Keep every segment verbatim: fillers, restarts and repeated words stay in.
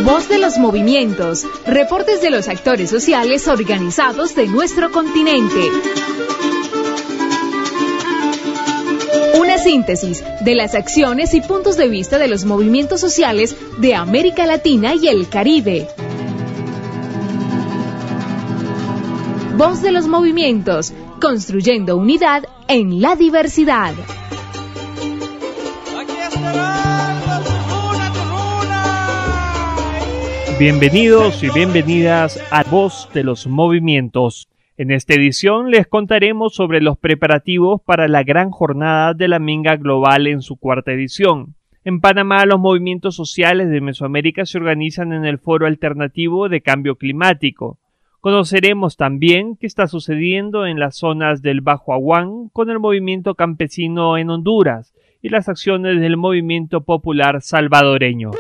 Voz de los movimientos, reportes de los actores sociales organizados de nuestro continente. Una síntesis de las acciones y puntos de vista de los movimientos sociales de América Latina y el Caribe. Voz de los movimientos, construyendo unidad en la diversidad. Bienvenidos y bienvenidas a Voz de los Movimientos. En esta edición les contaremos sobre los preparativos para la gran jornada de la Minga Global en su cuarta edición. En Panamá, los movimientos sociales de Mesoamérica se organizan en el Foro Alternativo de Cambio Climático. Conoceremos también qué está sucediendo en las zonas del Bajo Aguán con el movimiento campesino en Honduras y las acciones del movimiento popular salvadoreño.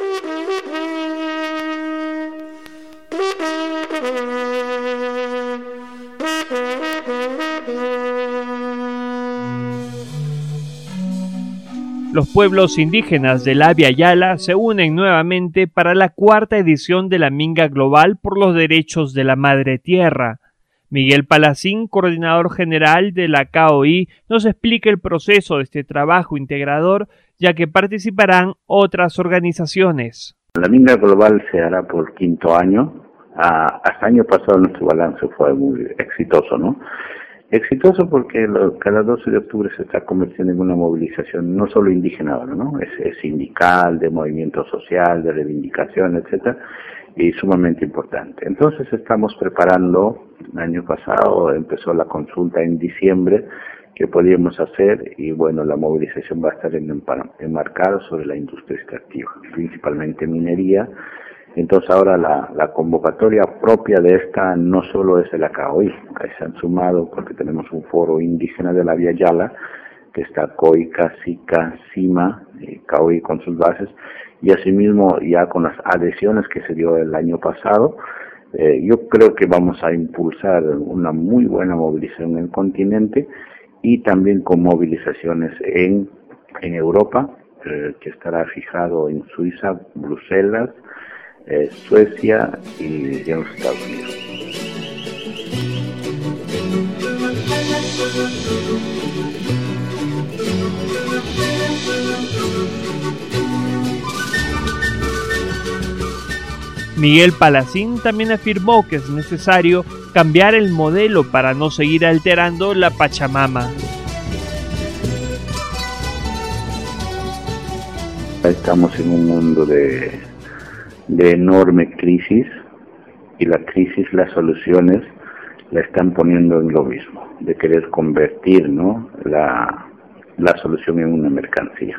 Los pueblos indígenas del Abya Yala se unen nuevamente para la cuarta edición de la Minga Global por los Derechos de la Madre Tierra. Miguel Palacín, coordinador general de la K O I, nos explica el proceso de este trabajo integrador, ya que participarán otras organizaciones. La Minga Global se hará por quinto año. Ah, hasta el año pasado nuestro balance fue muy exitoso, ¿no? Exitoso porque lo, cada doce de octubre se está convirtiendo en una movilización no solo indígena, ¿no? Es, es sindical, de movimiento social, de reivindicación, etcétera, y sumamente importante. Entonces estamos preparando, el año pasado empezó la consulta en diciembre, que podíamos hacer, y bueno, la movilización va a estar en, enmarcada sobre la industria extractiva, principalmente minería. Entonces ahora la, la convocatoria propia de esta no solo es de la K O I, que se han sumado porque tenemos un foro indígena de la Abya Yala, que está COICA, SICA, CIMA, eh, K O I con sus bases, y asimismo ya con las adhesiones que se dio el año pasado, eh, yo creo que vamos a impulsar una muy buena movilización en el continente y también con movilizaciones en, en Europa, eh, que estará fijado en Suiza, Bruselas, Eh, Suecia y en los Estados Unidos. Miguel Palacín también afirmó que es necesario cambiar el modelo para no seguir alterando la Pachamama. Estamos en un mundo de de enorme crisis, y la crisis, las soluciones la están poniendo en lo mismo, de querer convertir, ¿no?, la, la solución en una mercancía.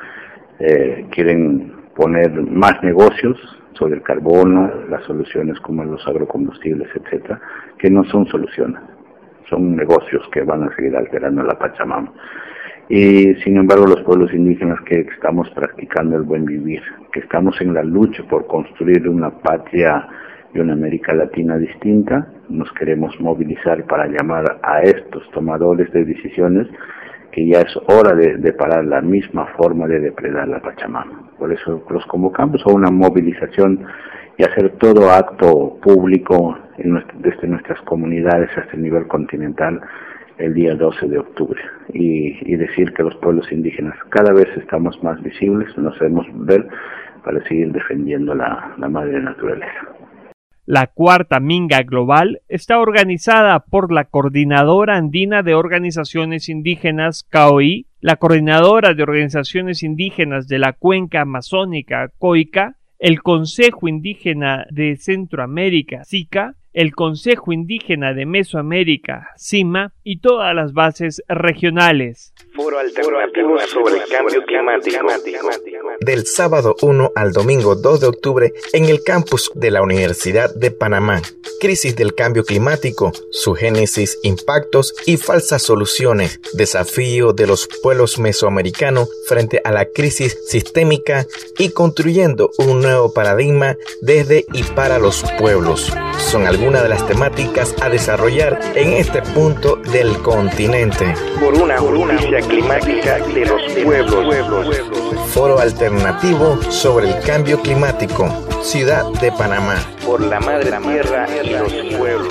Eh, quieren poner más negocios sobre el carbono, las soluciones como los agrocombustibles, etcétera, que no son soluciones, son negocios que van a seguir alterando la Pachamama. Y sin embargo los pueblos indígenas que estamos practicando el buen vivir, que estamos en la lucha por construir una patria y una América Latina distinta, nos queremos movilizar para llamar a estos tomadores de decisiones que ya es hora de, de parar la misma forma de depredar la Pachamama. Por eso los convocamos a una movilización y hacer todo acto público en nuestra, desde nuestras comunidades hasta el nivel continental el día doce de octubre, y, y decir que los pueblos indígenas cada vez estamos más visibles, nos debemos ver para seguir defendiendo la, la madre naturaleza. La cuarta Minga Global está organizada por la Coordinadora Andina de Organizaciones Indígenas K O I, la Coordinadora de Organizaciones Indígenas de la Cuenca Amazónica COICA, el Consejo Indígena de Centroamérica SICA, el Consejo Indígena de Mesoamérica, CIMA, y todas las bases regionales. Foro Alternativo sobre el Cambio Climático. Del sábado uno al domingo dos de octubre en el campus de la Universidad de Panamá. Crisis del cambio climático, su génesis, impactos y falsas soluciones. Desafío de los pueblos mesoamericanos frente a la crisis sistémica y construyendo un nuevo paradigma desde y para los pueblos. Son algunas de las temáticas a desarrollar en este punto del continente. Por una justicia climática de los pueblos. Foro Alternativo sobre el Cambio Climático. Ciudad de Panamá. Por la madre tierra y los pueblos.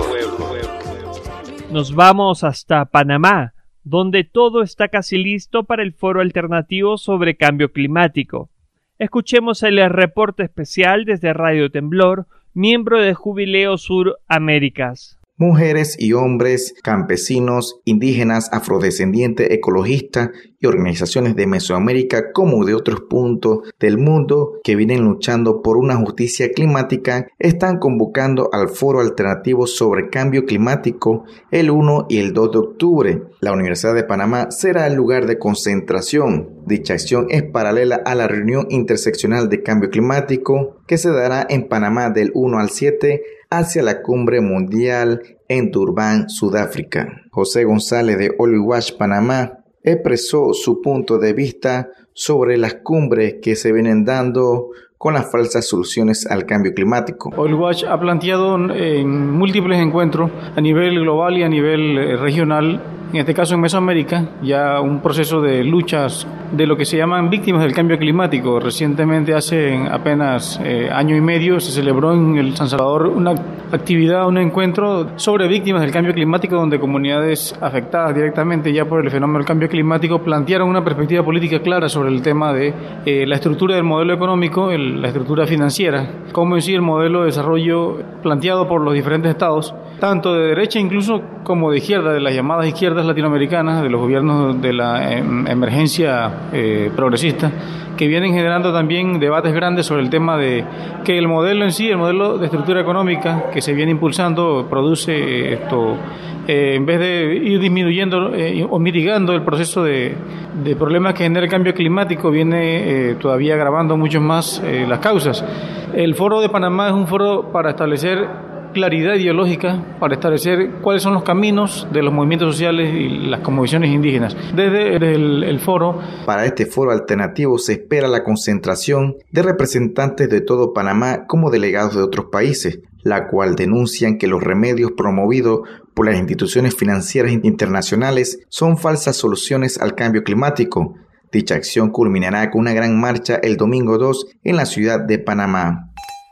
Nos vamos hasta Panamá, donde todo está casi listo para el foro alternativo sobre cambio climático. Escuchemos el reporte especial desde Radio Temblor, miembro de Jubileo Sur Américas. Mujeres y hombres, campesinos, indígenas, afrodescendientes, ecologistas y organizaciones de Mesoamérica como de otros puntos del mundo que vienen luchando por una justicia climática están convocando al Foro Alternativo sobre Cambio Climático el uno y el dos de octubre. La Universidad de Panamá será el lugar de concentración. Dicha acción es paralela a la reunión interseccional de cambio climático que se dará en Panamá del uno al siete hacia la cumbre mundial en Durban, Sudáfrica. José González de Oliwash, Panamá, expresó su punto de vista sobre las cumbres que se vienen dando con las falsas soluciones al cambio climático. Oliwash ha planteado en múltiples encuentros a nivel global y a nivel regional, en este caso en Mesoamérica, ya un proceso de luchas de lo que se llaman víctimas del cambio climático. Recientemente, hace apenas eh, año y medio, se celebró en el San Salvador una actividad, un encuentro sobre víctimas del cambio climático, donde comunidades afectadas directamente ya por el fenómeno del cambio climático plantearon una perspectiva política clara sobre el tema de eh, la estructura del modelo económico, el, la estructura financiera, como en sí el modelo de desarrollo planteado por los diferentes estados, tanto de derecha incluso como de izquierda, de las llamadas izquierdas latinoamericanas, de los gobiernos de la em, emergencia eh, progresista, que vienen generando también debates grandes sobre el tema de que el modelo en sí, el modelo de estructura económica que se viene impulsando, produce esto, eh, en vez de ir disminuyendo eh, o mitigando el proceso de, de problemas que genera el cambio climático, viene eh, todavía agravando mucho más eh, las causas. El Foro de Panamá es un foro para establecer claridad ideológica, para establecer cuáles son los caminos de los movimientos sociales y las cosmovisiones indígenas. Desde, desde el, el foro. Para este foro alternativo se espera la concentración de representantes de todo Panamá como delegados de otros países, la cual denuncian que los remedios promovidos por las instituciones financieras internacionales son falsas soluciones al cambio climático. Dicha acción culminará con una gran marcha el domingo dos en la ciudad de Panamá.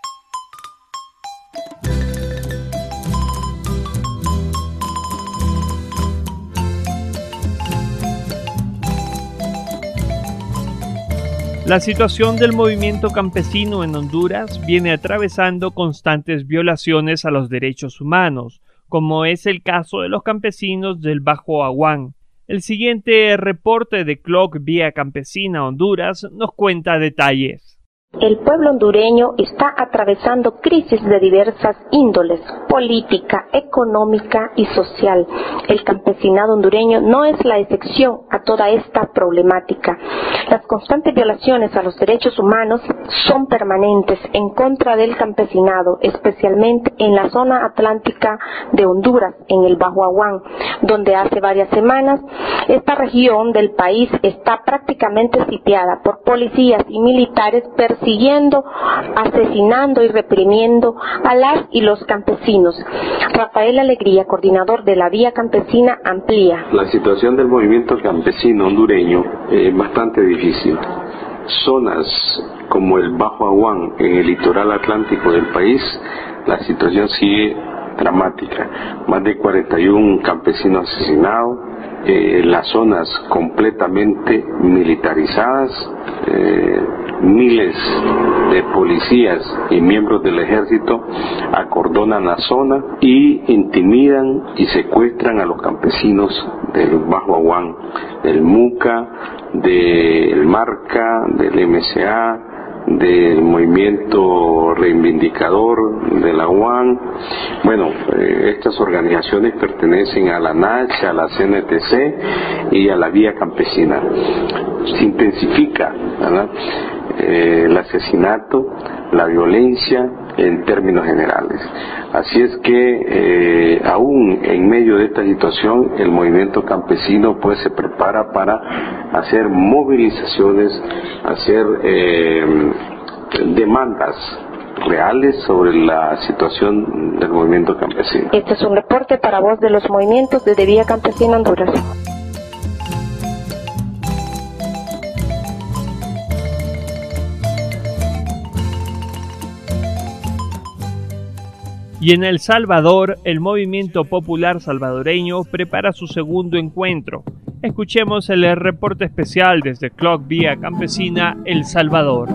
La situación del movimiento campesino en Honduras viene atravesando constantes violaciones a los derechos humanos, como es el caso de los campesinos del Bajo Aguán. El siguiente reporte de Clock Vía Campesina Honduras nos cuenta detalles. El pueblo hondureño está atravesando crisis de diversas índoles, política, económica y social. El campesinado hondureño no es la excepción a toda esta problemática. Las constantes violaciones a los derechos humanos son permanentes en contra del campesinado, especialmente en la zona atlántica de Honduras, en el Bajo Aguán, donde hace varias semanas esta región del país está prácticamente sitiada por policías y militares persiguiendo siguiendo, asesinando y reprimiendo a las y los campesinos. Rafael Alegría, coordinador de la Vía Campesina, amplía. La situación del movimiento campesino hondureño es bastante difícil. Zonas como el Bajo Aguán, en el litoral atlántico del país, la situación sigue dramática. Más de cuarenta y uno campesinos asesinados, eh, las zonas completamente militarizadas, eh, miles de policías y miembros del ejército acordonan la zona y intimidan y secuestran a los campesinos del Bajo Aguán, del Muca, del Marca, del M C A, del movimiento reivindicador de la U A N. Bueno, eh, estas organizaciones pertenecen a la N A C H, a la C N T C y a la Vía Campesina. Se intensifica, ¿verdad?, eh, el asesinato, la violencia en términos generales. Así es que eh, aún en medio de esta situación el movimiento campesino pues se prepara para hacer movilizaciones, hacer eh, demandas reales sobre la situación del movimiento campesino. Este es un reporte para Voz de los Movimientos desde Vía Campesina Honduras. Y en El Salvador, el movimiento popular salvadoreño prepara su segundo encuentro. Escuchemos el reporte especial desde Clock Vía Campesina, El Salvador.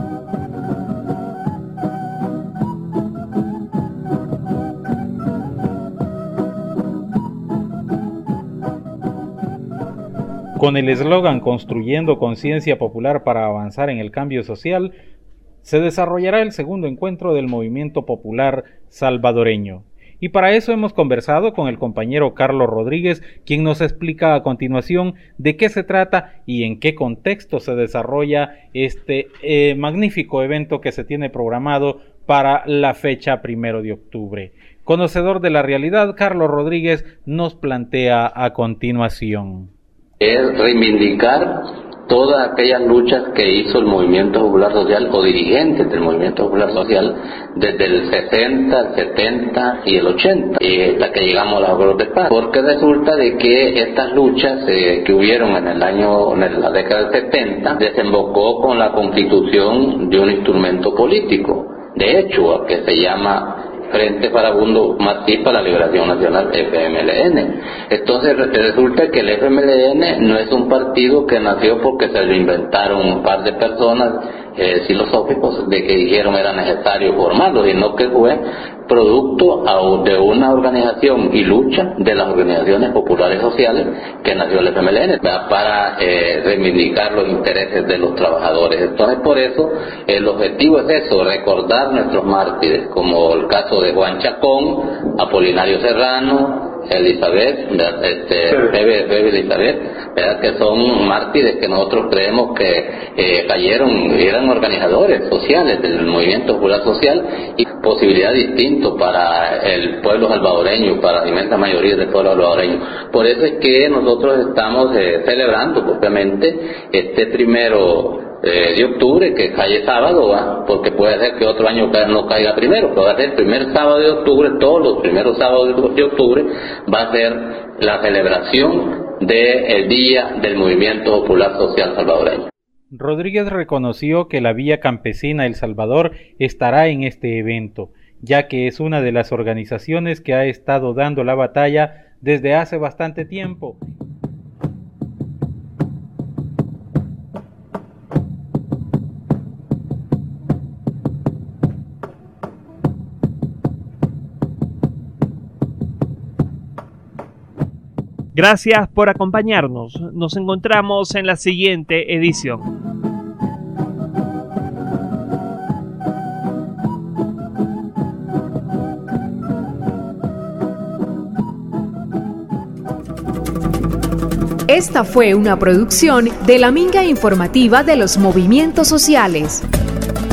Con el eslogan Construyendo conciencia popular para avanzar en el cambio social, se desarrollará el segundo encuentro del movimiento popular salvadoreño. Y para eso hemos conversado con el compañero Carlos Rodríguez, quien nos explica a continuación de qué se trata y en qué contexto se desarrolla este eh, magnífico evento que se tiene programado para la fecha primero de octubre. Conocedor de la realidad, Carlos Rodríguez nos plantea a continuación. Es reivindicar todas aquellas luchas que hizo el Movimiento Popular Social o dirigentes del Movimiento Popular Social desde el sesenta, el setenta y el ochenta, eh, hasta que llegamos a los acuerdos de paz. Porque resulta de que estas luchas eh, que hubieron en el año, en la década del setenta, desembocó con la constitución de un instrumento político, de hecho, que se llama Frente Farabundo Martí para la Liberación Nacional, F M L N. Entonces resulta que el F M L N no es un partido que nació porque se lo inventaron un par de personas eh, filosóficos de que dijeron era necesario formarlo, sino que fue producto de una organización y lucha de las organizaciones populares sociales que nació el F M L N para eh, reivindicar los intereses de los trabajadores. Entonces por eso el objetivo es eso, recordar nuestros mártires, como el caso de Juan Chacón, Apolinario Serrano, Elizabeth, este, Bebe, Bebe Elizabeth, ¿verdad? Que son mártires que nosotros creemos que eh, cayeron, eran organizadores sociales del movimiento popular social y posibilidad distinta para el pueblo salvadoreño, para la inmensa mayoría del pueblo salvadoreño. Por eso es que nosotros estamos eh, celebrando propiamente este primero Eh, de octubre, que cae sábado, ¿va? Porque puede ser que otro año no caiga primero, pero va a ser el primer sábado de octubre, todos los primeros sábados de octubre va a ser la celebración del Día del Movimiento Popular Social Salvadoreño. Rodríguez reconoció que la Vía Campesina El Salvador estará en este evento, ya que es una de las organizaciones que ha estado dando la batalla desde hace bastante tiempo. Gracias por acompañarnos. Nos encontramos en la siguiente edición. Esta fue una producción de la Minga Informativa de los Movimientos Sociales.